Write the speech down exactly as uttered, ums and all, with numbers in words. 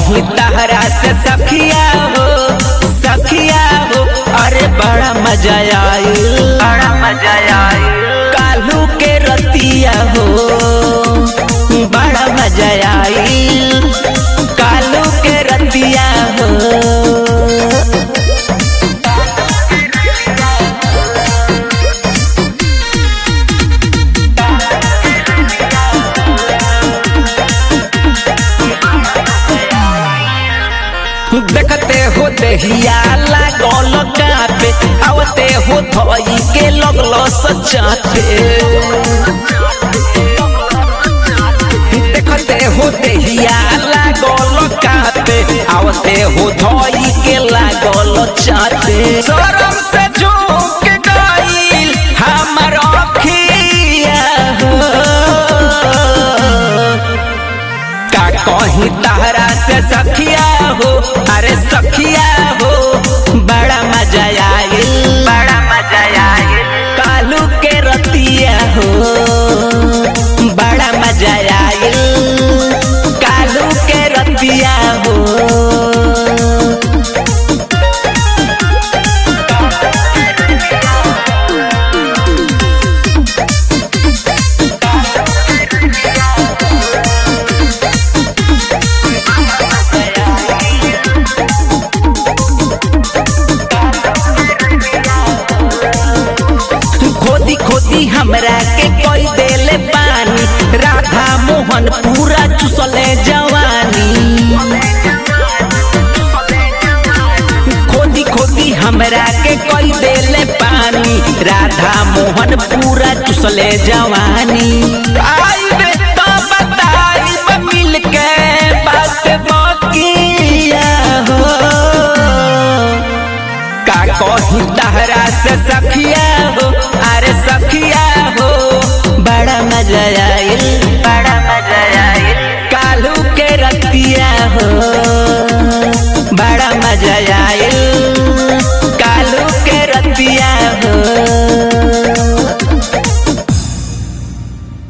कहीं तहरा से सखिया हो सखिया हो, अरे बड़ा मजा आइल बड़ा मजा आइल कालू के रतिया हो, बड़ा मजा आइल कालू के रतिया हो। देखते हो देहिया लागल कापे, आवते हो धोई के लगलो सचाते। देखते हो देहिया लागल कापे, आवते हो धोई के लागल चाते। शरम से झुक गइल हमर अखिया हो, का कहीं तहरा से सखिया हो, अरे सखिया हो बड़ा मजा आइल बड़ा मजा आइल कालू के रतिया हो, बड़ा मजा आइल कालू के रतिया हो। खोदी खोदी हमरा के कोई देले पानी, राधा मोहन पूरा चुसले जवानी। खोदी खोदी हमरा के कोई देले पानी, राधा मोहन पूरा चुसले जवानी। आई बे तो बताई मिल के बात बकिया हो, का कहीं तहरा से सखिया हो, अरे सखिया हो बड़ा मजा आइल बड़ा मजा आइल कालू के रतिया हो, बड़ा मजा आइल